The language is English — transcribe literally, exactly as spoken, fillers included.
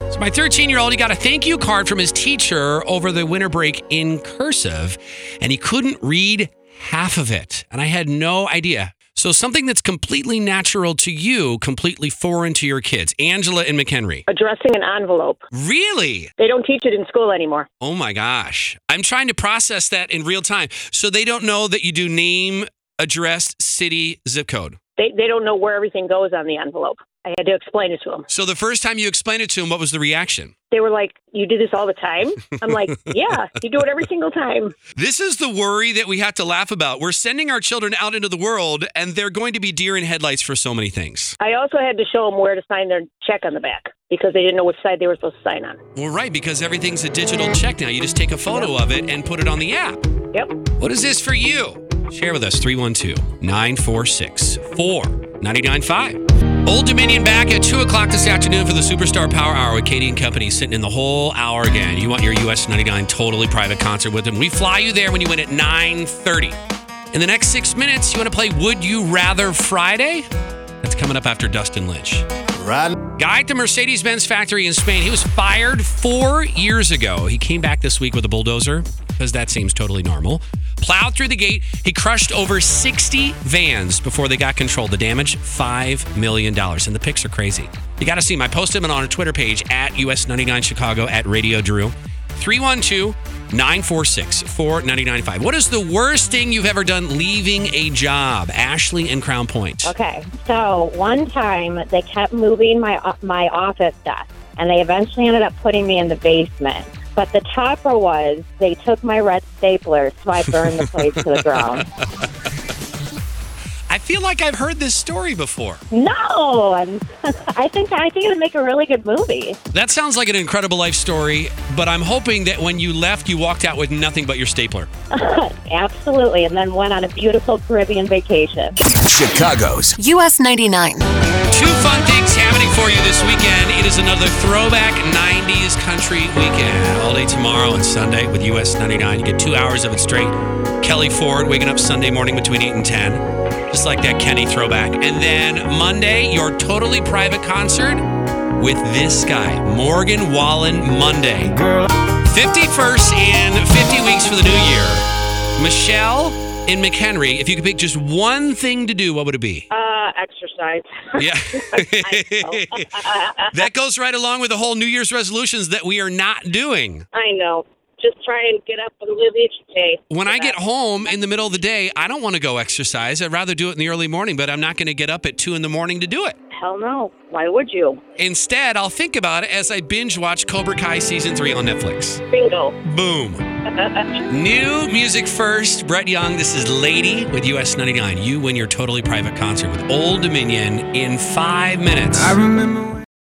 So my thirteen-year-old, he got a thank you card from his teacher over the winter break in cursive, and he couldn't read half of it. And I had no idea. So something that's completely natural to you, completely foreign to your kids. Angela and McHenry. Addressing an envelope. Really? They don't teach it in school anymore. Oh my gosh. I'm trying to process that in real time. So they don't know that you do name, address, city, zip code. They they don't know where everything goes on the envelope. I had to explain it to them. So the first time you explained it to them, what was the reaction? They were like, you do this all the time? I'm like, yeah, you do it every single time. This is the worry that we have to laugh about. We're sending our children out into the world, and they're going to be deer in headlights for so many things. I also had to show them where to sign their check on the back because they didn't know which side they were supposed to sign on. Well, right, because everything's a digital check now. You just take a photo Yep. of it and put it on the app. Yep. What is this for you? Share with us, three one two, nine four six, four nine nine five. Old Dominion back at two o'clock this afternoon for the Superstar Power Hour with Katie and Company, sitting in the whole hour again. You want your U S ninety-nine totally private concert with them. We fly you there when you win at nine thirty. In the next six minutes, you want to play Would You Rather Friday? That's coming up after Dustin Lynch. Right. Guy at the Mercedes-Benz factory in Spain, he was fired four years ago. He came back this week with a bulldozer, because that seems totally normal. Plowed through the gate. He crushed over sixty vans before they got controlled. The damage, five million dollars. And the pics are crazy. You got to see them. I posted them on our Twitter page at U S ninety-nine Chicago at Radio Drew. three one two, nine four six, four nine nine five. What is the worst thing you've ever done leaving a job? Ashley in Crown Point. Okay, so one time they kept moving my my office desk, and they eventually ended up putting me in the basement. But the topper was they took my red stapler, so I burned the place to the ground. I feel like I've heard this story before. No, and I think I think it would make a really good movie. That sounds like an incredible life story, but I'm hoping that when you left, you walked out with nothing but your stapler. Absolutely, and then went on a beautiful Caribbean vacation. Chicago's U S ninety-nine. Two fun things happening for you this weekend. It is another throwback nineties country weekend. All day tomorrow and Sunday with U S ninety-nine. You get two hours of it straight. Kelly Ford waking up Sunday morning between eight and ten. Just like that Kenny throwback. And then Monday, your totally private concert with this guy, Morgan Wallen Monday. fifty-first and fifty weeks for the new year. Michelle and McHenry, if you could pick just one thing to do, what would it be? Uh, exercise. Yeah. That goes right along with the whole New Year's resolutions that we are not doing. I know. Just try and get up and live each day. When I get home in the middle of the day, I don't want to go exercise. I'd rather do it in the early morning, but I'm not going to get up at two in the morning to do it. Hell no. Why would you? Instead, I'll think about it as I binge watch Cobra Kai Season three on Netflix. Bingo. Boom. New music first. Brett Young, this is Lady with U S ninety-nine. You win your totally private concert with Old Dominion in five minutes. I remember when